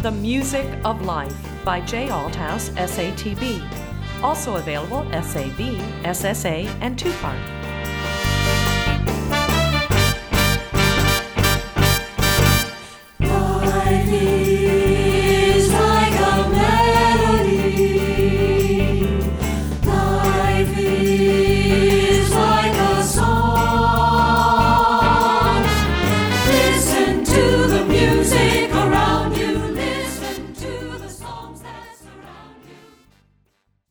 The Music of Life by J. Althouse, SATB. Also available SAB, SSA, and two-part.